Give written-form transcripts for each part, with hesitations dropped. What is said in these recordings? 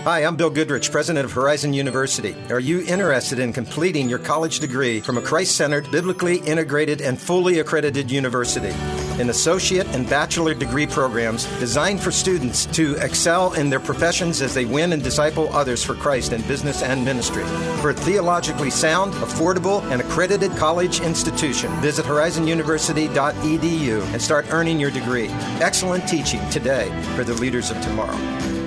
Hi, I'm Bill Goodrich, president of Horizon University. Are you interested in completing your college degree from a Christ-centered, biblically integrated, and fully accredited university? In associate and bachelor degree programs designed for students to excel in their professions as they win and disciple others for Christ in business and ministry. For a theologically sound, affordable, and accredited college institution, visit horizonuniversity.edu and start earning your degree. Excellent teaching today for the leaders of tomorrow.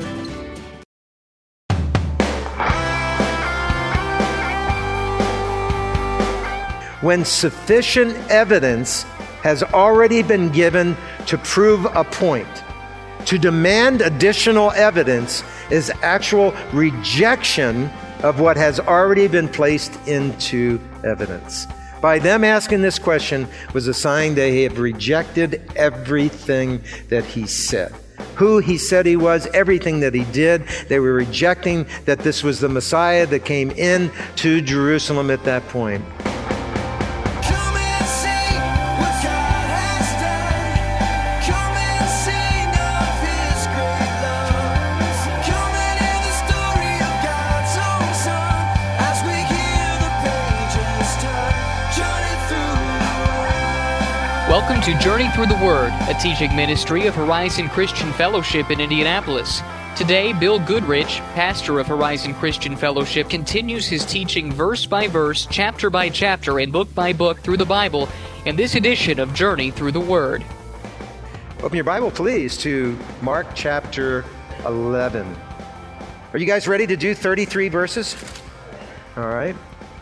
When sufficient evidence has already been given to prove a point, to demand additional evidence is actual rejection of what has already been placed into evidence. By them asking this question was a sign they have rejected everything that he said. Who he said he was, everything that he did. They were rejecting that this was the Messiah that came in to Jerusalem at that point. Welcome to Journey Through the Word, a teaching ministry of Horizon Christian Fellowship in Indianapolis. Today, Bill Goodrich, pastor of Horizon Christian Fellowship, continues his teaching verse by verse, chapter by chapter, and book by book through the Bible in this edition of Journey Through the Word. Open your Bible, please, to Mark chapter 11. Are you guys ready to do 33 verses? All right.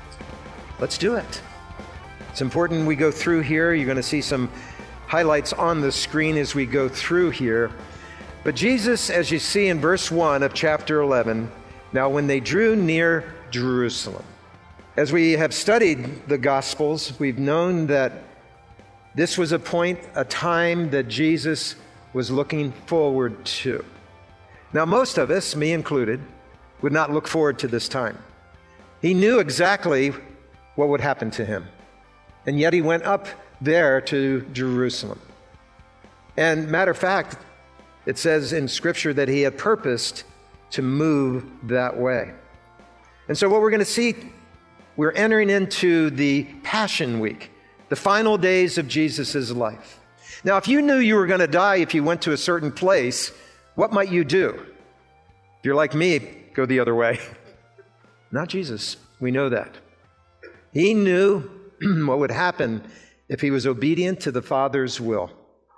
Let's do it. It's important we go through here. You're going to see some highlights on the screen as we go through here. But Jesus, as you see in verse 1 of chapter 11, now when they drew near Jerusalem. As we have studied the Gospels, we've known that this was a point, a time that Jesus was looking forward to. Now most of us, me included, would not look forward to this time. He knew exactly what would happen to him. And yet he went up there to Jerusalem. And matter of fact, it says in Scripture that he had purposed to move that way. And so what we're going to see, we're entering into the Passion Week, the final days of Jesus' life. Now, if you knew you were going to die if you went to a certain place, what might you do? If you're like me, go the other way. Not Jesus. We know that. He knew what would happen if he was obedient to the Father's will.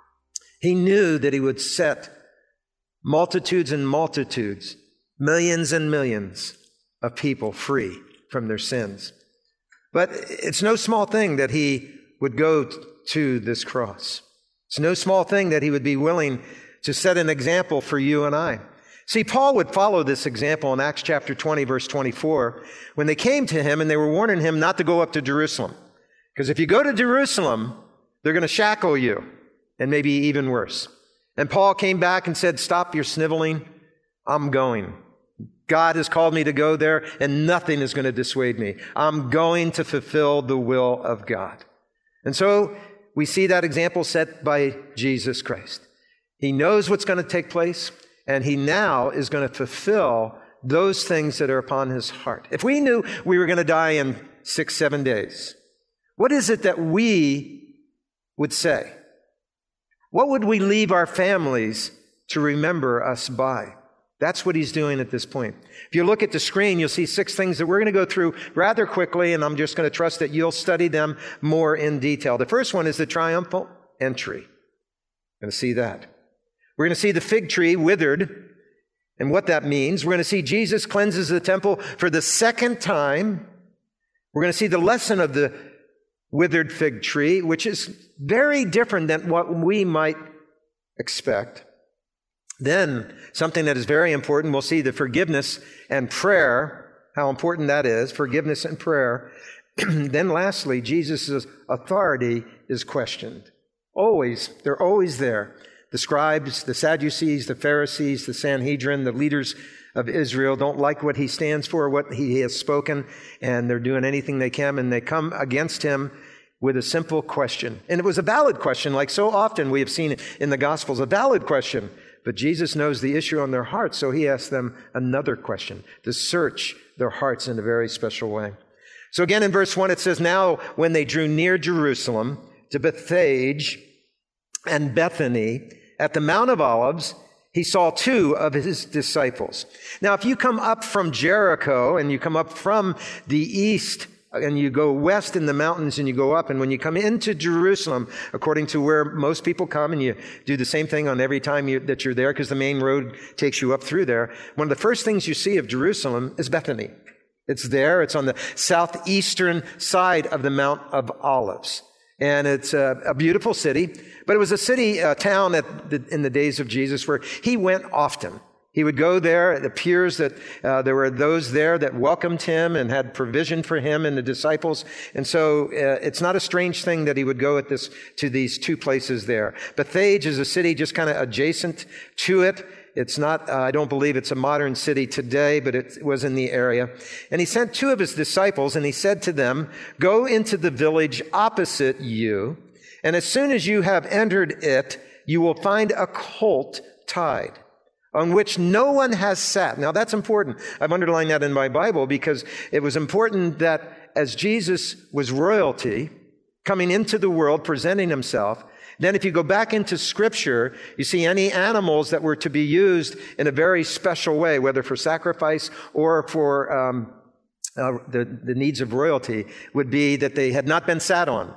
He knew that he would set multitudes and multitudes, millions and millions of people free from their sins. But it's no small thing that he would go to this cross. It's no small thing that he would be willing to set an example for you and I. See, Paul would follow this example in Acts chapter 20, verse 24, when they came to him and they were warning him not to go up to Jerusalem. Because if you go to Jerusalem, they're going to shackle you, and maybe even worse. And Paul came back and said, stop your sniveling. I'm going. God has called me to go there, and nothing is going to dissuade me. I'm going to fulfill the will of God. And so we see that example set by Jesus Christ. He knows what's going to take place, and he now is going to fulfill those things that are upon his heart. If we knew we were going to die in 6-7 days, what is it that we would say? What would we leave our families to remember us by? That's what he's doing at this point. If you look at the screen, you'll see 6 things that we're going to go through rather quickly, and I'm just going to trust that you'll study them more in detail. The first one is the triumphal entry. We're going to see that. We're going to see the fig tree withered and what that means. We're going to see Jesus cleanses the temple for the second time. We're going to see the lesson of the withered fig tree, which is very different than what we might expect. Then, something that is very important, we'll see the forgiveness and prayer, how important that is, forgiveness and prayer. Then lastly, Jesus' authority is questioned. Always, they're always there. The scribes, the Sadducees, the Pharisees, the Sanhedrin, the leaders of Israel don't like what he stands for, what he has spoken, and they're doing anything they can, and they come against him with a simple question. And it was a valid question, like so often we have seen in the Gospels, a valid question. But Jesus knows the issue on their hearts, so he asks them another question to search their hearts in a very special way. So again, in verse 1, it says, "Now when they drew near Jerusalem to Bethphage and Bethany at the Mount of Olives, he saw two of his disciples." Now, if you come up from Jericho and you come up from the east and you go west in the mountains and you go up, and when you come into Jerusalem, according to where most people come, and you do the same thing on every time that you're there because the main road takes you up through there, one of the first things you see of Jerusalem is Bethany. It's there. It's on the southeastern side of the Mount of Olives. And it's a beautiful city, but it was a city, town in the days of Jesus where he went often. He would go there. It appears that there were those there that welcomed him and had provision for him and the disciples. And so it's not a strange thing that he would go to these two places there. Bethphage is a city just kind of adjacent to it. It's not, I don't believe it's a modern city today, but it was in the area. And he sent two of his disciples, and he said to them, "Go into the village opposite you, and as soon as you have entered it, you will find a colt tied, on which no one has sat." Now that's important. I've underlined that in my Bible because it was important that as Jesus was royalty, coming into the world, presenting himself, then if you go back into Scripture, you see any animals that were to be used in a very special way, whether for sacrifice or for the needs of royalty, would be that they had not been sat on.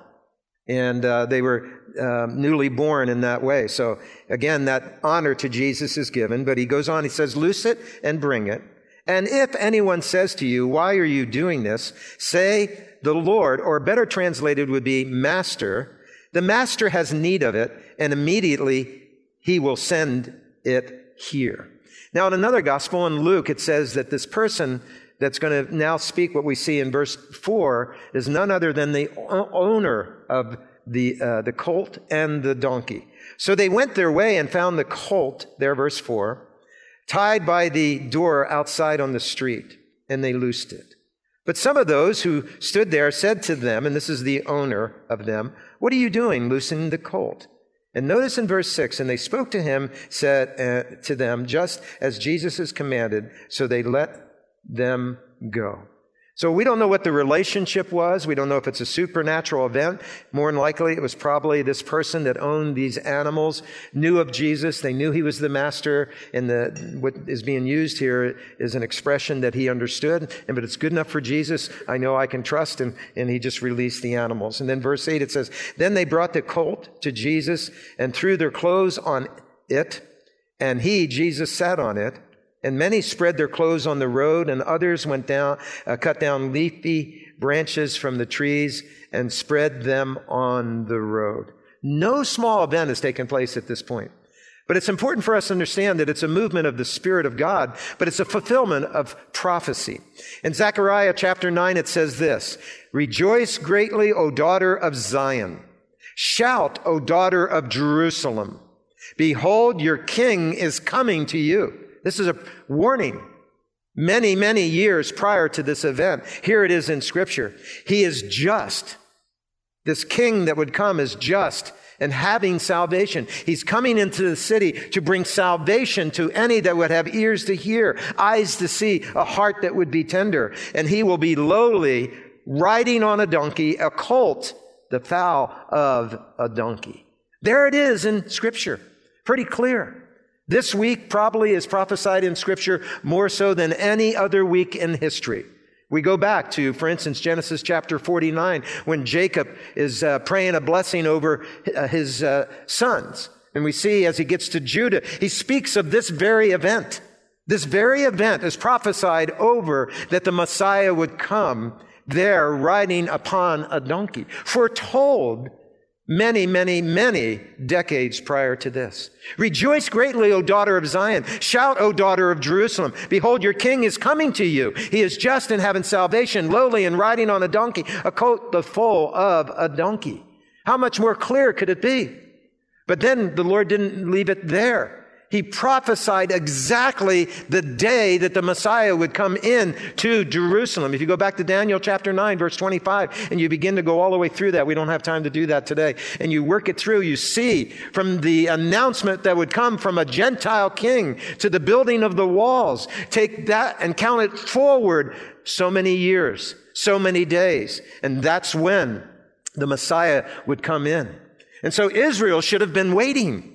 And they were newly born in that way. So again, that honor to Jesus is given. But he goes on, he says, "Loose it and bring it. And if anyone says to you, 'Why are you doing this?' say, 'The Lord,'" or better translated would be "Master, the master has need of it, and immediately he will send it here." Now, in another gospel, in Luke, it says that this person that's going to now speak what we see in verse 4 is none other than the owner of the colt and the donkey. So they went their way and found the colt, there, verse 4, tied by the door outside on the street, and they loosed it. But some of those who stood there said to them, and this is the owner of them, "What are you doing, loosing the colt?" And notice in verse 6, "And they spoke to him, said to them, just as Jesus has commanded, so they let them go." So we don't know what the relationship was. We don't know if it's a supernatural event. More than likely, it was probably this person that owned these animals knew of Jesus. They knew he was the master. And what is being used here is an expression that he understood. But it's good enough for Jesus. I know I can trust him. And he just released the animals. And then verse 8, it says, "Then they brought the colt to Jesus and threw their clothes on it. And he, Jesus, sat on it. And many spread their clothes on the road, and others went down, cut down leafy branches from the trees and spread them on the road." No small event has taken place at this point. But it's important for us to understand that it's a movement of the Spirit of God, but it's a fulfillment of prophecy. In Zechariah chapter 9, it says this, "Rejoice greatly, O daughter of Zion. Shout, O daughter of Jerusalem. Behold, your king is coming to you." This is a warning many, many years prior to this event. Here it is in Scripture. He is just. This king that would come is just and having salvation. He's coming into the city to bring salvation to any that would have ears to hear, eyes to see, a heart that would be tender. And he will be lowly, riding on a donkey, a colt, the foal of a donkey. There it is in Scripture. Pretty clear. This week probably is prophesied in Scripture more so than any other week in history. We go back to, for instance, Genesis chapter 49, when Jacob is praying a blessing over his sons. And we see as he gets to Judah, he speaks of this very event. This very event is prophesied over that the Messiah would come there riding upon a donkey, foretold many, many, many decades prior to this. "Rejoice greatly, O daughter of Zion. Shout, O daughter of Jerusalem. Behold, your king is coming to you. He is just and having salvation, lowly and riding on a donkey, a colt, the foal of a donkey." How much more clear could it be? But then the Lord didn't leave it there. He prophesied exactly the day that the Messiah would come in to Jerusalem. If you go back to Daniel chapter 9, verse 25, and you begin to go all the way through that, we don't have time to do that today, and you work it through, you see from the announcement that would come from a Gentile king to the building of the walls, take that and count it forward so many years, so many days, and that's when the Messiah would come in. And so Israel should have been waiting.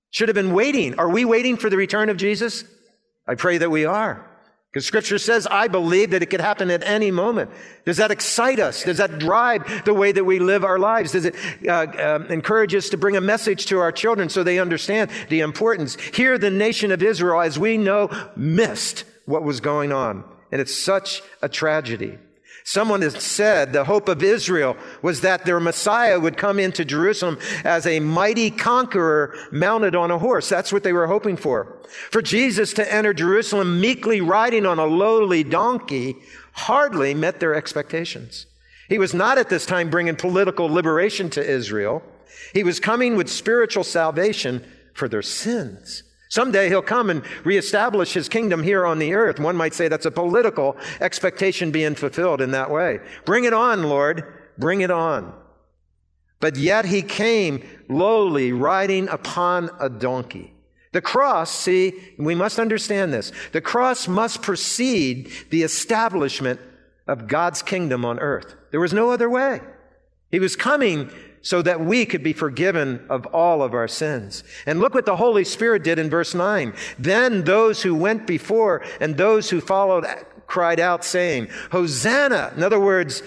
Are we waiting for the return of Jesus? I pray that we are. Because Scripture says, I believe that it could happen at any moment. Does that excite us? Does that drive the way that we live our lives? Does it encourage us to bring a message to our children so they understand the importance? Here, the nation of Israel, as we know, missed what was going on. And it's such a tragedy. Someone has said the hope of Israel was that their Messiah would come into Jerusalem as a mighty conqueror mounted on a horse. That's what they were hoping for. For Jesus to enter Jerusalem meekly riding on a lowly donkey hardly met their expectations. He was not at this time bringing political liberation to Israel. He was coming with spiritual salvation for their sins. Someday he'll come and reestablish his kingdom here on the earth. One might say that's a political expectation being fulfilled in that way. Bring it on, Lord. Bring it on. But yet he came lowly, riding upon a donkey. The cross, see, we must understand this. The cross must precede the establishment of God's kingdom on earth. There was no other way. He was coming so that we could be forgiven of all of our sins. And look what the Holy Spirit did in verse 9. Then those who went before and those who followed cried out, saying, Hosanna! In other words,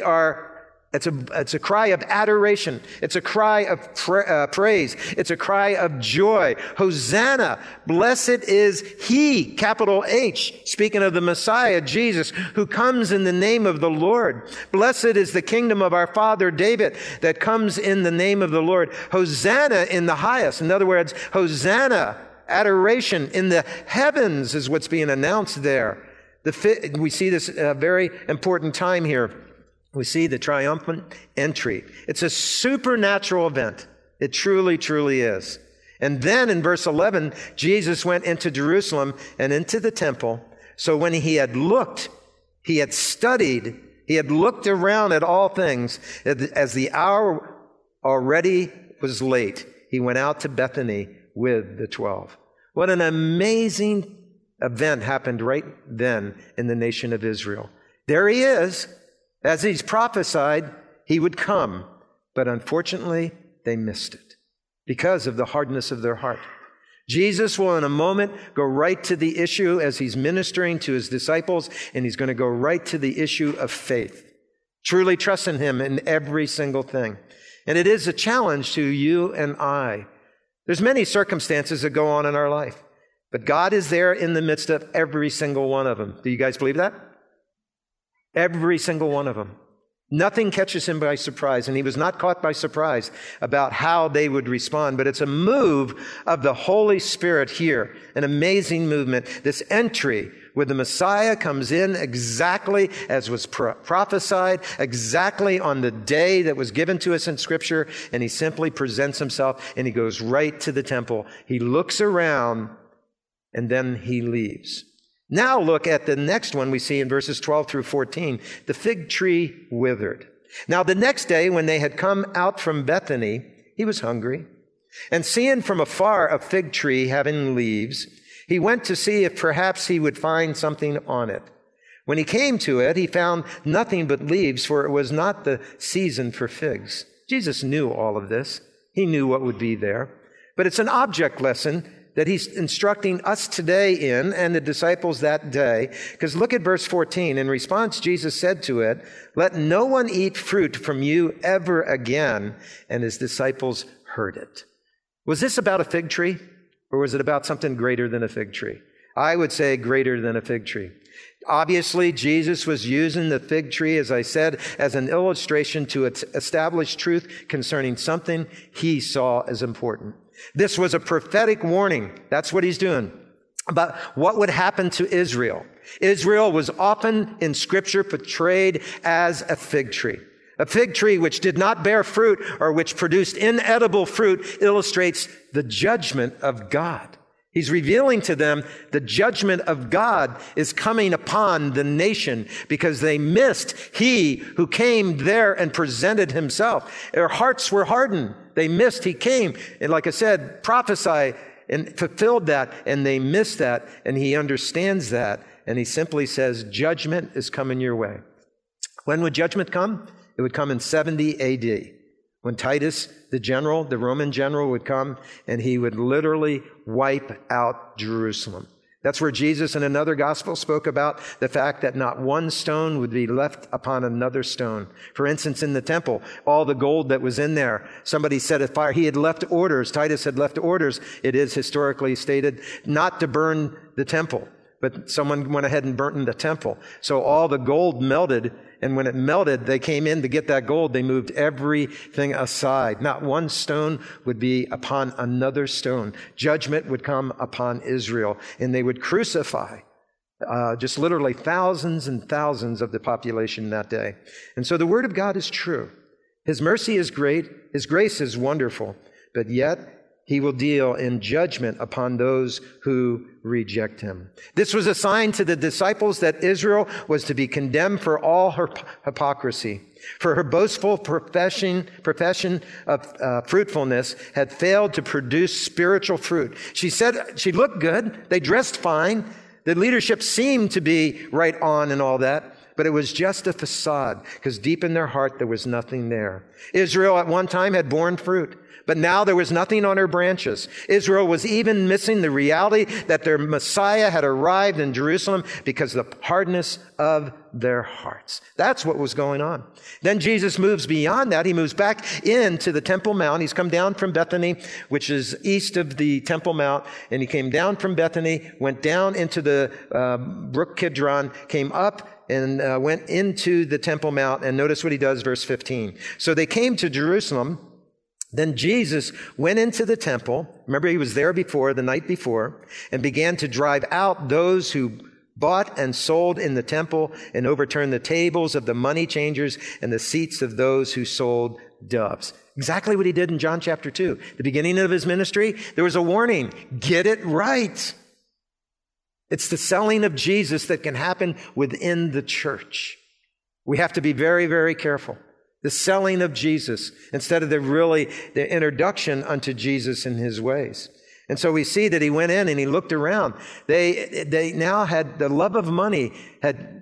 it's a cry of adoration. It's a cry of praise. It's a cry of joy. Hosanna! Blessed is he, capital H, speaking of the Messiah, Jesus, who comes in the name of the Lord. Blessed is the kingdom of our father David that comes in the name of the Lord. Hosanna in the highest. In other words, Hosanna, adoration in the heavens is what's being announced there. We see this very important time here. We see the triumphant entry. It's a supernatural event. It truly, truly is. And then in verse 11, Jesus went into Jerusalem and into the temple. So when he had looked, he had studied, he had looked around at all things, as the hour already was late, he went out to Bethany with the 12. What an amazing event happened right then in the nation of Israel. There he is. As he's prophesied, he would come. But unfortunately, they missed it because of the hardness of their heart. Jesus will in a moment go right to the issue as he's ministering to his disciples, and he's going to go right to the issue of faith. Truly trust in him in every single thing. And it is a challenge to you and I. There's many circumstances that go on in our life, but God is there in the midst of every single one of them. Do you guys believe that? Every single one of them. Nothing catches him by surprise, and he was not caught by surprise about how they would respond. But it's a move of the Holy Spirit here, an amazing movement. This entry where the Messiah comes in exactly as was prophesied, exactly on the day that was given to us in Scripture, and he simply presents himself, and he goes right to the temple. He looks around, and then he leaves. Now look at the next one we see in verses 12 through 14. The fig tree withered. Now the next day when they had come out from Bethany, he was hungry. And seeing from afar a fig tree having leaves, he went to see if perhaps he would find something on it. When he came to it, he found nothing but leaves, for it was not the season for figs. Jesus knew all of this. He knew what would be there. But it's an object lesson that he's instructing us today in, and the disciples that day. Because look at verse 14. In response, Jesus said to it, "Let no one eat fruit from you ever again." And his disciples heard it. Was this about a fig tree, or was it about something greater than a fig tree? I would say greater than a fig tree. Obviously, Jesus was using the fig tree, as I said, as an illustration to establish truth concerning something he saw as important. This was a prophetic warning. That's what he's doing. About what would happen to Israel. Israel was often in Scripture portrayed as a fig tree. A fig tree which did not bear fruit or which produced inedible fruit illustrates the judgment of God. He's revealing to them the judgment of God is coming upon the nation because they missed he who came there and presented himself. Their hearts were hardened. They missed he came. And like I said, prophesy and fulfilled that, and they missed that, and he understands that. And he simply says, judgment is coming your way. When would judgment come? It would come in 70 AD. When Titus, the general, the Roman general, would come, and he would literally wipe out Jerusalem. That's where Jesus in another gospel spoke about the fact that not one stone would be left upon another stone. For instance, in the temple, all the gold that was in there, somebody set a fire. He had left orders, Titus had left orders, it is historically stated, not to burn the temple. But someone went ahead and burnt the temple. So all the gold melted, and when it melted, they came in to get that gold. They moved everything aside. Not one stone would be upon another stone. Judgment would come upon Israel, and they would crucify just literally thousands and thousands of the population that day. And so the Word of God is true. His mercy is great. His grace is wonderful. But yet, he will deal in judgment upon those who reject him. This was a sign to the disciples that Israel was to be condemned for all her hypocrisy, for her boastful profession of fruitfulness had failed to produce spiritual fruit. She said she looked good. They dressed fine. The leadership seemed to be right on and all that. But it was just a facade, because deep in their heart there was nothing there. Israel at one time had borne fruit, but now there was nothing on her branches. Israel was even missing the reality that their Messiah had arrived in Jerusalem because of the hardness of their hearts. That's what was going on. Then Jesus moves beyond that. He moves back into the Temple Mount. He's come down from Bethany, which is east of the Temple Mount, and he came down from Bethany, went down into the Brook Kidron, came up and went into the Temple Mount. And notice what he does, verse 15. So they came to Jerusalem. Then Jesus went into the temple. Remember, he was there before, the night before, and began to drive out those who bought and sold in the temple and overturned the tables of the money changers and the seats of those who sold doves. Exactly what he did in John chapter 2. The beginning of his ministry, there was a warning. Get it right. It's the selling of Jesus that can happen within the church. We have to be very, very careful. The selling of Jesus instead of the introduction unto Jesus and his ways. And so we see that he went in and he looked around. They now had the love of money had,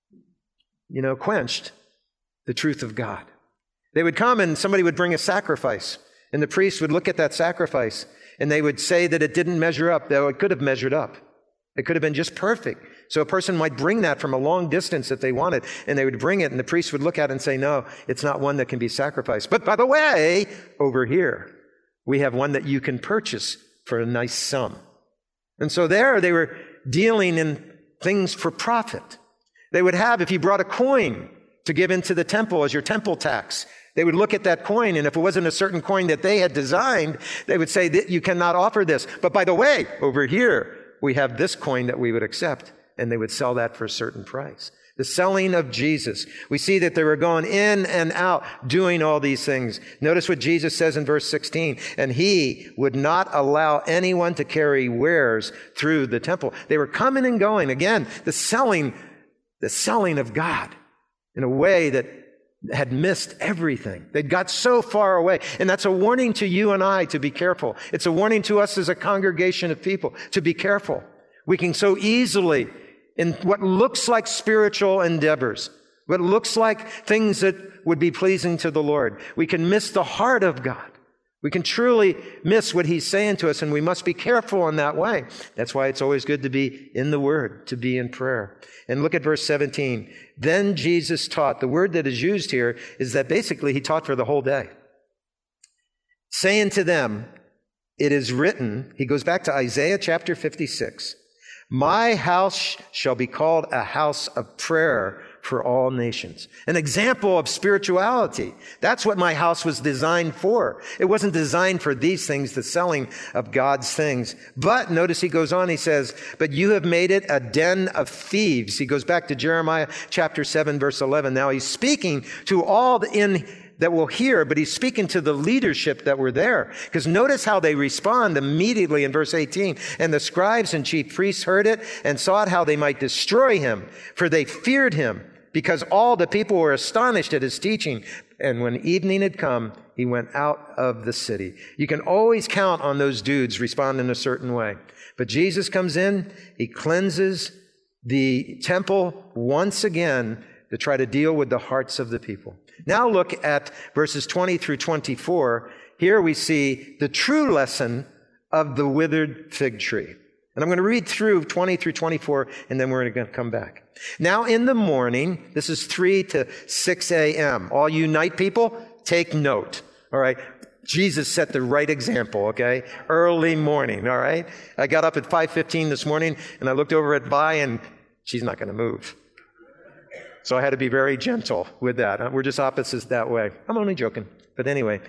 quenched the truth of God. They would come and somebody would bring a sacrifice, and the priest would look at that sacrifice and they would say that it didn't measure up, though it could have measured up. It could have been just perfect. So a person might bring that from a long distance if they wanted, and they would bring it, and the priest would look at it and say, no, it's not one that can be sacrificed. But by the way, over here, we have one that you can purchase for a nice sum. And so there they were dealing in things for profit. They would have, if you brought a coin to give into the temple as your temple tax, they would look at that coin, and if it wasn't a certain coin that they had designed, they would say that you cannot offer this. But by the way, over here, we have this coin that we would accept, and they would sell that for a certain price. The selling of Jesus. We see that they were going in and out doing all these things. Notice what Jesus says in verse 16. And he would not allow anyone to carry wares through the temple. They were coming and going. Again, the selling of God in a way that had missed everything. They got so far away. And that's a warning to you and I to be careful. It's a warning to us as a congregation of people to be careful. We can so easily, in what looks like spiritual endeavors, what looks like things that would be pleasing to the Lord, we can miss the heart of God. We can truly miss what he's saying to us, and we must be careful in that way. That's why it's always good to be in the Word, to be in prayer. And look at verse 17. Then Jesus taught. The word that is used here is that basically he taught for the whole day. Saying to them, it is written, he goes back to Isaiah chapter 56, my house shall be called a house of prayer for all nations. An example of spirituality. That's what my house was designed for. It wasn't designed for these things, the selling of God's things. But notice he goes on, he says, but you have made it a den of thieves. He goes back to Jeremiah chapter 7, verse 11. Now he's speaking to all in that will hear, but he's speaking to the leadership that were there. Because notice how they respond immediately in verse 18. And the scribes and chief priests heard it and sought how they might destroy him, for they feared him, because all the people were astonished at his teaching. And when evening had come, he went out of the city. You can always count on those dudes responding a certain way. But Jesus comes in, he cleanses the temple once again to try to deal with the hearts of the people. Now look at verses 20 through 24. Here we see the true lesson of the withered fig tree. And I'm going to read through 20 through 24, and then we're going to come back. Now in the morning, this is 3 to 6 a.m. All you night people, take note. All right? Jesus set the right example, okay? Early morning, all right? I got up at 5:15 this morning, and I looked over at Vi, and she's not going to move. So I had to be very gentle with that. We're just opposites that way. I'm only joking. But anyway.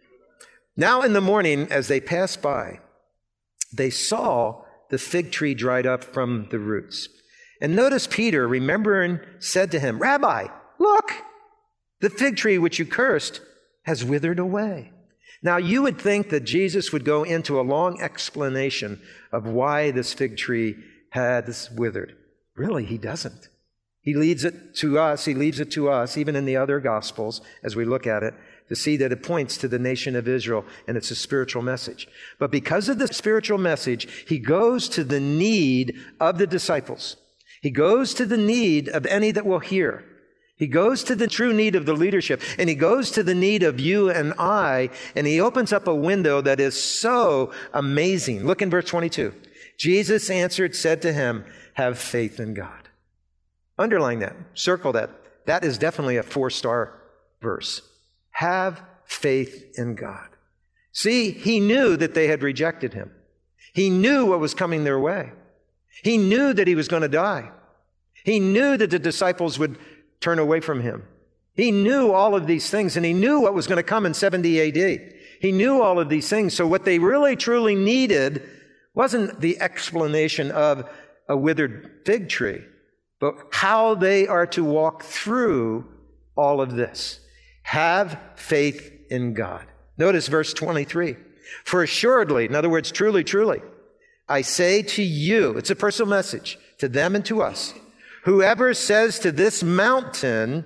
Now in the morning, as they passed by, they saw the fig tree dried up from the roots. And notice Peter, remembering, said to him, Rabbi, look, the fig tree which you cursed has withered away. Now you would think that Jesus would go into a long explanation of why this fig tree has withered. Really, he doesn't. He leaves it to us, even in the other Gospels, as we look at it, to see that it points to the nation of Israel, and it's a spiritual message. But because of the spiritual message, he goes to the need of the disciples. He goes to the need of any that will hear. He goes to the true need of the leadership, and he goes to the need of you and I, and he opens up a window that is so amazing. Look in verse 22. Jesus answered, said to him, have faith in God. Underline that. Circle that. That is definitely a 4-star verse. Have faith in God. See, he knew that they had rejected him. He knew what was coming their way. He knew that he was going to die. He knew that the disciples would turn away from him. He knew all of these things, and he knew what was going to come in 70 AD. He knew all of these things. So what they really, truly needed wasn't the explanation of a withered fig tree, but how they are to walk through all of this. Have faith in God. Notice verse 23. For assuredly, in other words, truly, truly, I say to you, it's a personal message to them and to us, whoever says to this mountain,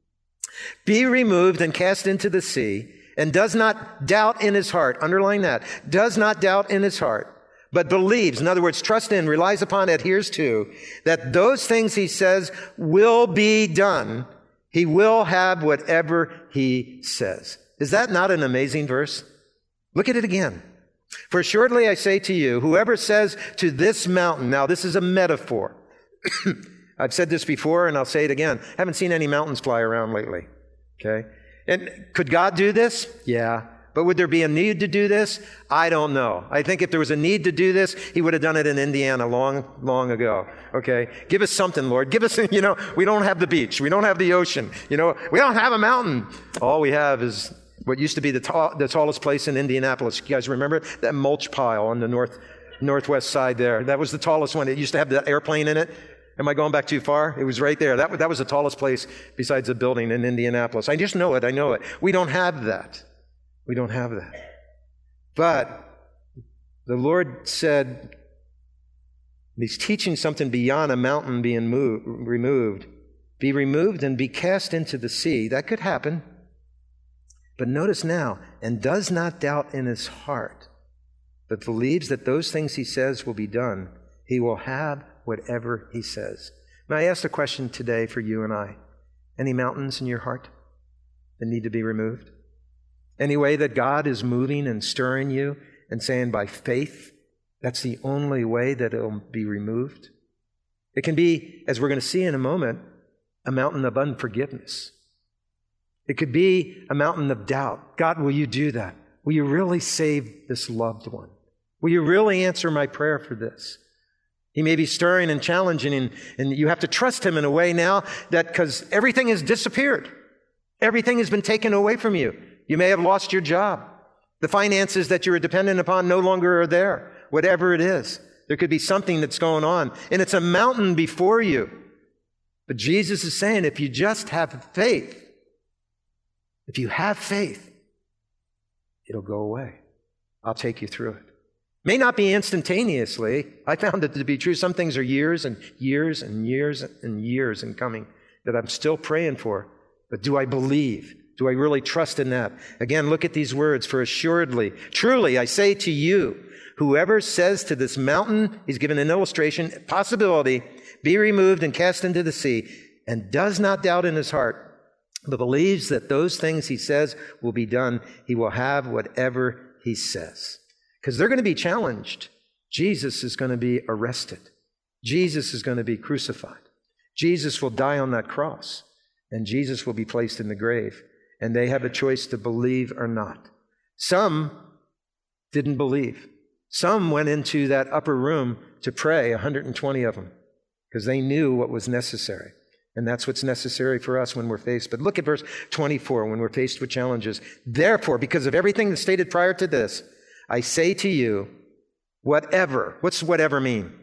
be removed and cast into the sea, and does not doubt in his heart, underline that, does not doubt in his heart, but believes, in other words, trusts in, relies upon, adheres to, that those things he says will be done, he will have whatever he says. Is that not an amazing verse? Look at it again. For assuredly I say to you, whoever says to this mountain, now this is a metaphor. I've said this before and I'll say it again. I haven't seen any mountains fly around lately. Okay? And could God do this? Yeah. But would there be a need to do this? I don't know. I think if there was a need to do this, he would have done it in Indiana long, long ago. Okay? Give us something, Lord. Give us, we don't have the beach. We don't have the ocean. We don't have a mountain. All we have is what used to be the tallest place in Indianapolis. You guys remember it? That mulch pile on the northwest side there. That was the tallest one. It used to have that airplane in it. Am I going back too far? It was right there. That was the tallest place besides the building in Indianapolis. I just know it. I know it. We don't have that. We don't have that. But the Lord said, he's teaching something beyond a mountain being removed. Be removed and be cast into the sea. That could happen. But notice now, and does not doubt in his heart, but believes that those things he says will be done. He will have whatever he says. May I ask a question today for you and I? Any mountains in your heart that need to be removed? Any way that God is moving and stirring you and saying by faith, that's the only way that it'll be removed? It can be, as we're going to see in a moment, a mountain of unforgiveness. It could be a mountain of doubt. God, will you do that? Will you really save this loved one? Will you really answer my prayer for this? He may be stirring and challenging, and you have to trust him in a way now that because everything has disappeared. Everything has been taken away from you. You may have lost your job. The finances that you were dependent upon no longer are there. Whatever it is, there could be something that's going on, and it's a mountain before you. But Jesus is saying, if you just have faith, If you have faith, it'll go away. I'll take you through it. May not be instantaneously. I found it to be true. Some things are years and years and years and years in coming that I'm still praying for. But do I believe? Do I really trust in that? Again, look at these words. For assuredly, truly, I say to you, whoever says to this mountain, he's given an illustration, possibility, be removed and cast into the sea, and does not doubt in his heart, but believes that those things he says will be done, he will have whatever he says. Because they're going to be challenged. Jesus is going to be arrested. Jesus is going to be crucified. Jesus will die on that cross. And Jesus will be placed in the grave. And they have a choice to believe or not. Some didn't believe. Some went into that upper room to pray, 120 of them, because they knew what was necessary. And that's what's necessary for us when we're faced. But look at verse 24, when we're faced with challenges. Therefore, because of everything that's stated prior to this, I say to you, whatever. What's whatever mean?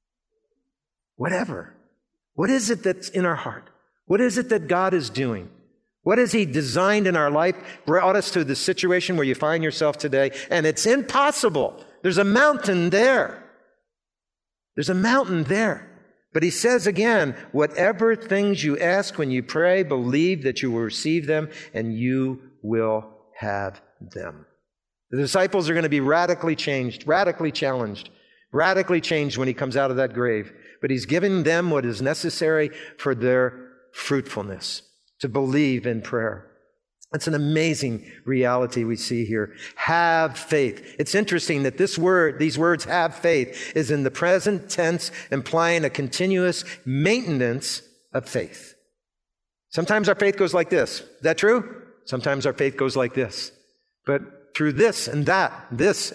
Whatever. What is it that's in our heart? What is it that God is doing? What has He designed in our life, brought us to the situation where you find yourself today? And it's impossible. There's a mountain there. There's a mountain there. But He says again, whatever things you ask when you pray, believe that you will receive them and you will have them. The disciples are going to be radically changed, radically challenged, radically changed when He comes out of that grave. But He's given them what is necessary for their fruitfulness, to believe in prayer. It's an amazing reality we see here. Have faith. It's interesting that these words, have faith, is in the present tense, implying a continuous maintenance of faith. Sometimes our faith goes like this. Is that true? Sometimes our faith goes like this. But through this and that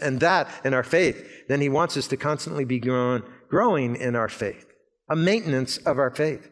in our faith, then He wants us to constantly be growing in our faith. A maintenance of our faith.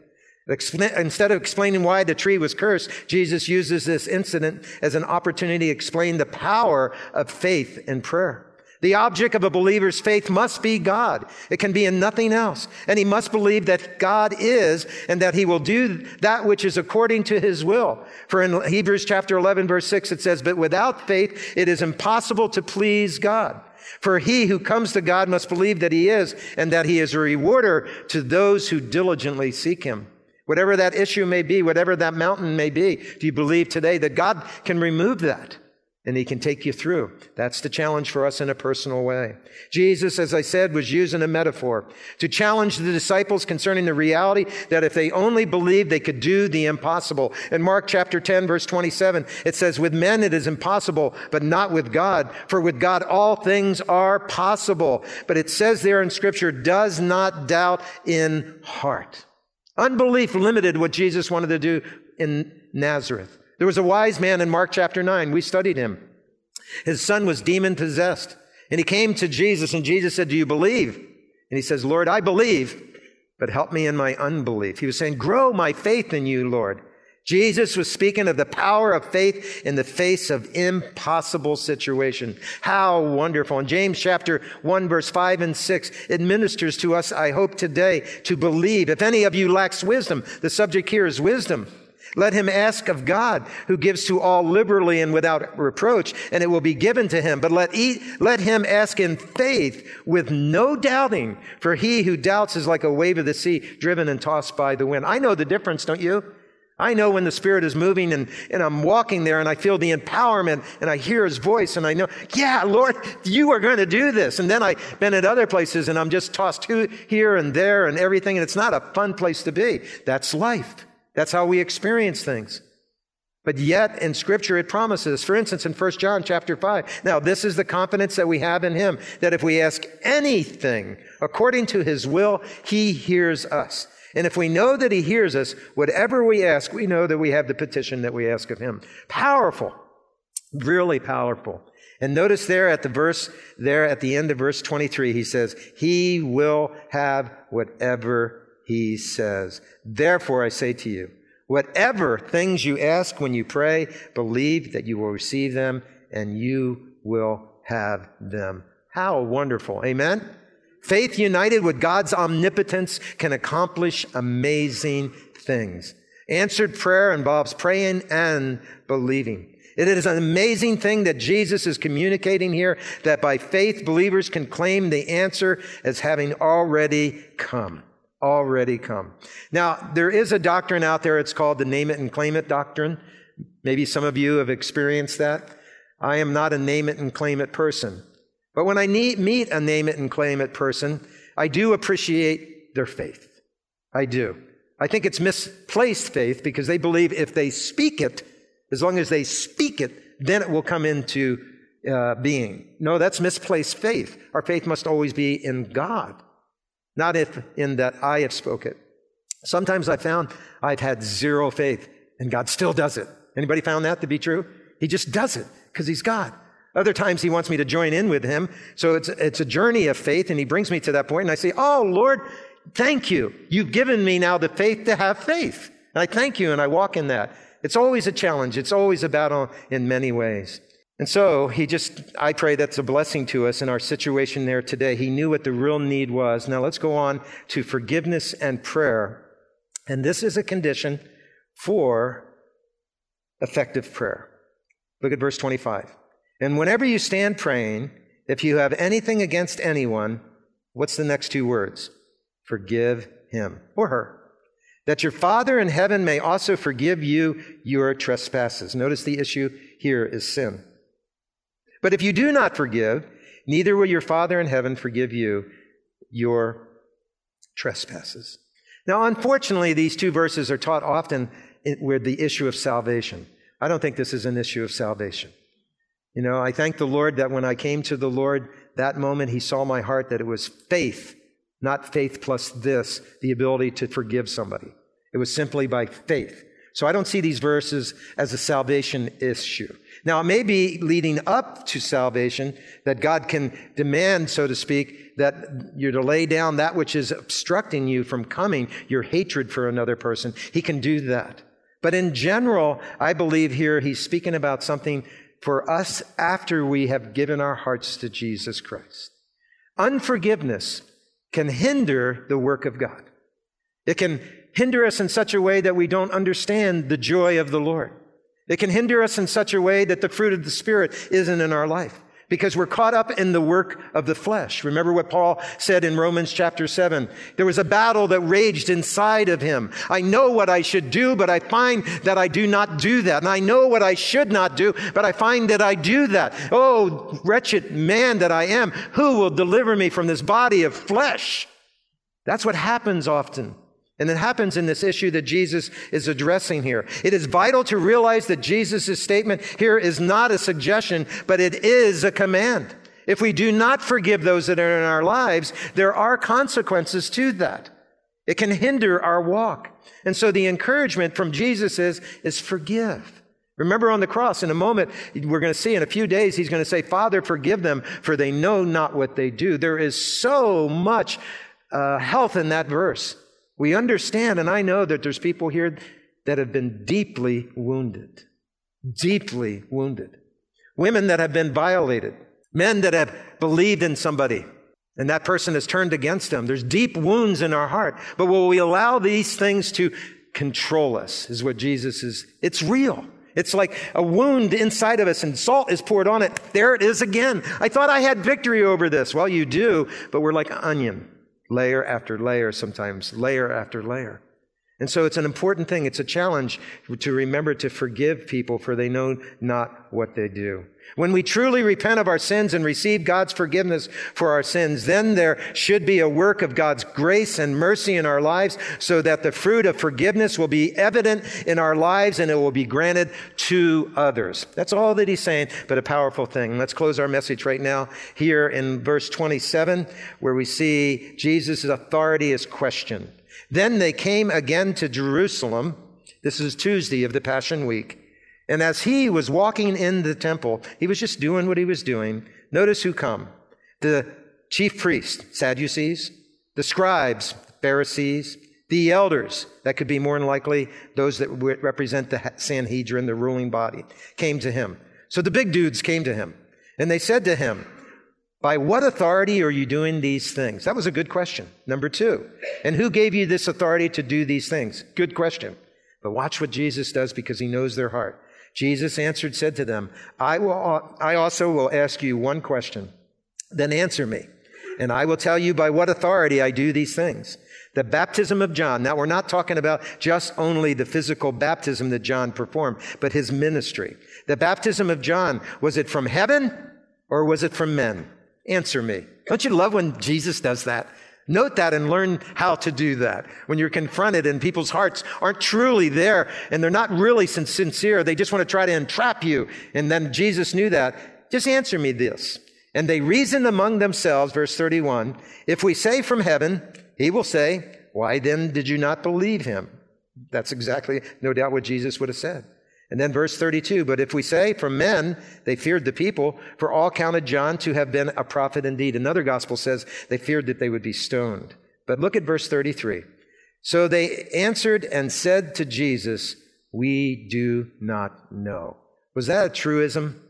Instead of explaining why the tree was cursed, Jesus uses this incident as an opportunity to explain the power of faith in prayer. The object of a believer's faith must be God. It can be in nothing else. And he must believe that God is and that He will do that which is according to His will. For in Hebrews chapter 11, verse 6, it says, but without faith, it is impossible to please God. For he who comes to God must believe that He is and that He is a rewarder to those who diligently seek Him. Whatever that issue may be, whatever that mountain may be, do you believe today that God can remove that and He can take you through? That's the challenge for us in a personal way. Jesus, as I said, was using a metaphor to challenge the disciples concerning the reality that if they only believed, they could do the impossible. In Mark chapter 10, verse 27, it says, with men it is impossible, but not with God. For with God all things are possible. But it says there in Scripture, does not doubt in heart. Unbelief limited what Jesus wanted to do in Nazareth. There was a wise man in Mark chapter 9. We studied him. His son was demon-possessed. And he came to Jesus, and Jesus said, do you believe? And he says, Lord, I believe, but help me in my unbelief. He was saying, grow my faith in you, Lord. Jesus was speaking of the power of faith in the face of impossible situation. How wonderful. In James chapter 1, verse 5 and 6, it ministers to us, I hope today, to believe. If any of you lacks wisdom, the subject here is wisdom. Let him ask of God, who gives to all liberally and without reproach, and it will be given to him. But let him ask in faith with no doubting, for he who doubts is like a wave of the sea, driven and tossed by the wind. I know the difference, don't you? I know when the Spirit is moving and I'm walking there and I feel the empowerment and I hear His voice and I know, yeah, Lord, you are going to do this. And then I've been at other places and I'm just tossed here and there and everything, and it's not a fun place to be. That's life. That's how we experience things. But yet in Scripture it promises, for instance, in 1 John chapter 5, now this is the confidence that we have in Him, that if we ask anything according to His will, He hears us. And if we know that He hears us, whatever we ask, we know that we have the petition that we ask of Him. Powerful. Really powerful. And notice there at the end of verse 23, He says, He will have whatever He says. Therefore, I say to you, whatever things you ask when you pray, believe that you will receive them and you will have them. How wonderful. Amen? Faith united with God's omnipotence can accomplish amazing things. Answered prayer involves praying and believing. It is an amazing thing that Jesus is communicating here, that by faith, believers can claim the answer as having already come. Already come. Now, there is a doctrine out there, it's called the name it and claim it doctrine. Maybe some of you have experienced that. I am not a name it and claim it person. But when I meet a name it and claim it person, I do appreciate their faith. I do. I think it's misplaced faith because they believe if they speak it, as long as they speak it, then it will come into being. No, that's misplaced faith. Our faith must always be in God, not in that I have spoken it. Sometimes I found I've had zero faith and God still does it. Anybody found that to be true? He just does it because he's God. Other times he wants me to join in with him. So it's a journey of faith, and he brings me to that point, and I say, oh, Lord, thank you. You've given me now the faith to have faith. And I thank you, and I walk in that. It's always a challenge. It's always a battle in many ways. And so I pray that's a blessing to us in our situation there today. He knew what the real need was. Now let's go on to forgiveness and prayer. And this is a condition for effective prayer. Look at verse 25. And whenever you stand praying, if you have anything against anyone, what's the next two words? Forgive him or her. That your Father in heaven may also forgive you your trespasses. Notice the issue here is sin. But if you do not forgive, neither will your Father in heaven forgive you your trespasses. Now, unfortunately, these two verses are taught often with the issue of salvation. I don't think this is an issue of salvation. You know, I thank the Lord that when I came to the Lord, that moment he saw my heart, that it was faith, not faith plus this, the ability to forgive somebody. It was simply by faith. So I don't see these verses as a salvation issue. Now, it may be leading up to salvation that God can demand, so to speak, that you're to lay down that which is obstructing you from coming, your hatred for another person. He can do that. But in general, I believe here he's speaking about something for us after we have given our hearts to Jesus Christ. Unforgiveness can hinder the work of God. It can hinder us in such a way that we don't understand the joy of the Lord. It can hinder us in such a way that the fruit of the Spirit isn't in our life because we're caught up in the work of the flesh. Remember what Paul said in Romans chapter 7. There was a battle that raged inside of him. I know what I should do, but I find that I do not do that. And I know what I should not do, but I find that I do that. Oh, wretched man that I am, who will deliver me from this body of flesh? That's what happens often. And it happens in this issue that Jesus is addressing here. It is vital to realize that Jesus' statement here is not a suggestion, but it is a command. If we do not forgive those that are in our lives, there are consequences to that. It can hinder our walk. And so the encouragement from Jesus is forgive. Remember on the cross, in a moment, we're going to see in a few days, he's going to say, Father, forgive them, for they know not what they do. There is so much health in that verse. We understand, and I know that there's people here that have been deeply wounded. Deeply wounded. Women that have been violated. Men that have believed in somebody, and that person has turned against them. There's deep wounds in our heart. But will we allow these things to control us, is what Jesus is. It's real. It's like a wound inside of us, and salt is poured on it. There it is again. I thought I had victory over this. Well, you do, but we're like an onion. Layer after layer, sometimes layer after layer. And so it's an important thing. It's a challenge to remember to forgive people, for they know not what they do. When we truly repent of our sins and receive God's forgiveness for our sins, then there should be a work of God's grace and mercy in our lives so that the fruit of forgiveness will be evident in our lives and it will be granted to others. That's all that he's saying, but a powerful thing. Let's close our message right now here in verse 27, where we see Jesus' authority is questioned. Then they came again to Jerusalem. This is Tuesday of the Passion Week. And as he was walking in the temple, he was just doing what he was doing. Notice who come. The chief priests, Sadducees, the scribes, Pharisees, the elders, that could be more than likely those that represent the Sanhedrin, the ruling body, came to him. So the big dudes came to him. And they said to him, by what authority are you doing these things? That was a good question. Number 2. And who gave you this authority to do these things? Good question. But watch what Jesus does because he knows their heart. Jesus answered, said to them, I also will ask you one question. Then answer me, and I will tell you by what authority I do these things. The baptism of John. Now, we're not talking about just only the physical baptism that John performed, but his ministry. The baptism of John, was it from heaven or was it from men? Answer me. Don't you love when Jesus does that? Note that and learn how to do that. When you're confronted and people's hearts aren't truly there and they're not really sincere, they just want to try to entrap you. And then Jesus knew that. Just answer me this. And they reasoned among themselves, verse 31, if we say from heaven, he will say, why then did you not believe him? That's exactly, no doubt, what Jesus would have said. And then verse 32, but if we say from men, they feared the people, for all counted John to have been a prophet indeed. Another gospel says they feared that they would be stoned. But look at verse 33. So they answered and said to Jesus, we do not know. Was that a truism?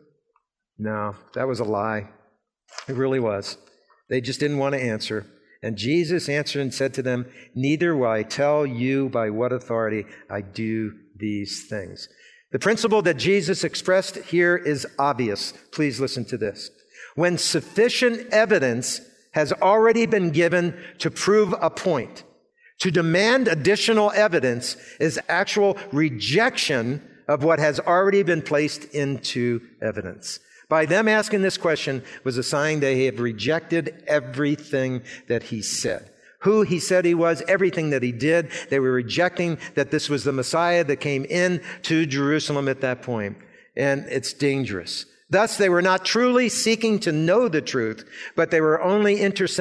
No, that was a lie. It really was. They just didn't want to answer. And Jesus answered and said to them, neither will I tell you by what authority I do these things. The principle that Jesus expressed here is obvious. Please listen to this. When sufficient evidence has already been given to prove a point, to demand additional evidence is actual rejection of what has already been placed into evidence. By them asking this question was a sign they have rejected everything that he said. Who he said he was, everything that he did. They were rejecting that this was the Messiah that came in to Jerusalem at that point. And it's dangerous. Thus, they were not truly seeking to know the truth, but they were only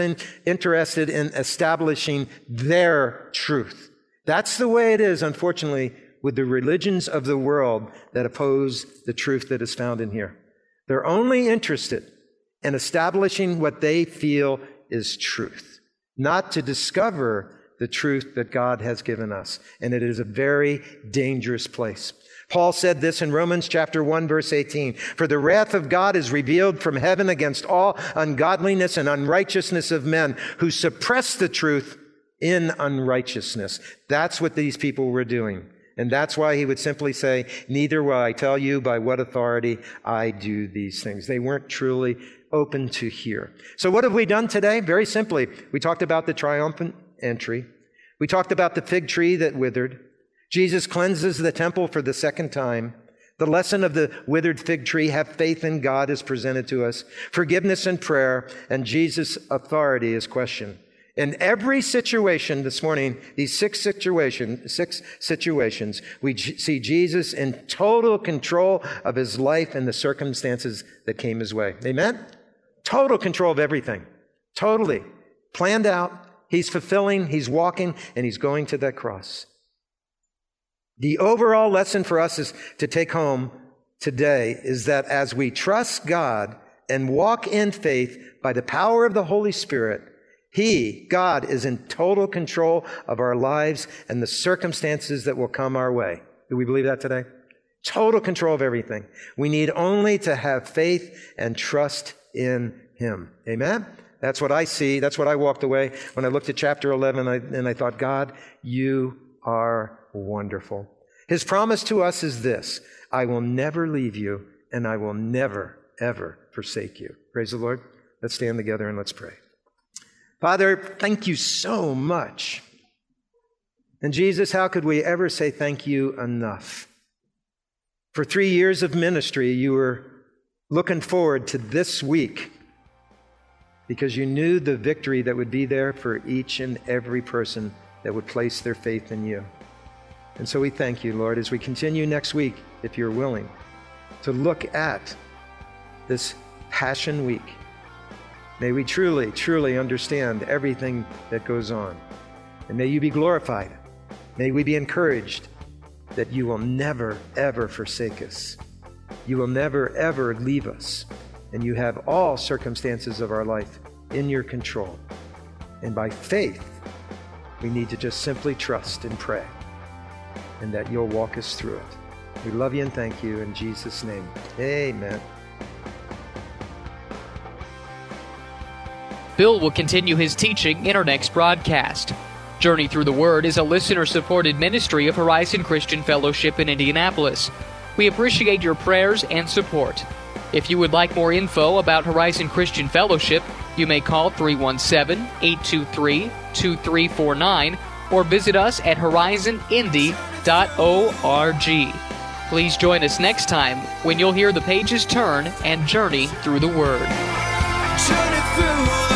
interested in establishing their truth. That's the way it is, unfortunately, with the religions of the world that oppose the truth that is found in here. They're only interested in establishing what they feel is truth, not to discover the truth that God has given us. And it is a very dangerous place. Paul said this in Romans chapter 1, verse 18, for the wrath of God is revealed from heaven against all ungodliness and unrighteousness of men who suppress the truth in unrighteousness. That's what these people were doing. And that's why he would simply say, neither will I tell you by what authority I do these things. They weren't truly open to hear. So what have we done today? Very simply, we talked about the triumphant entry. We talked about the fig tree that withered. Jesus cleanses the temple for the second time. The lesson of the withered fig tree, have faith in God, is presented to us. Forgiveness and prayer, and Jesus' authority is questioned. In every situation this morning, these six situations, we see Jesus in total control of his life and the circumstances that came his way. Amen? Total control of everything. Totally. Planned out. He's fulfilling, he's walking, and he's going to that cross. The overall lesson for us is to take home today is that as we trust God and walk in faith by the power of the Holy Spirit, God, is in total control of our lives and the circumstances that will come our way. Do we believe that today? Total control of everything. We need only to have faith and trust in him. Amen? That's what I see. That's what I walked away when I looked at chapter 11 and I thought, God, you are wonderful. His promise to us is this: I will never leave you and I will never, ever forsake you. Praise the Lord. Let's stand together and let's pray. Father, thank you so much. And Jesus, how could we ever say thank you enough? For 3 years of ministry, you were looking forward to this week because you knew the victory that would be there for each and every person that would place their faith in you. And so we thank you, Lord, as we continue next week, if you're willing, to look at this Passion Week. May we truly, truly understand everything that goes on. And may you be glorified. May we be encouraged that you will never, ever forsake us. You will never, ever leave us. And you have all circumstances of our life in your control. And by faith, we need to just simply trust and pray, and that you'll walk us through it. We love you and thank you in Jesus' name. Amen. Bill will continue his teaching in our next broadcast. Journey Through the Word is a listener-supported ministry of Horizon Christian Fellowship in Indianapolis. We appreciate your prayers and support. If you would like more info about Horizon Christian Fellowship, you may call 317-823-2349 or visit us at horizonindy.org. Please join us next time when you'll hear the pages turn and journey through the Word. Journey through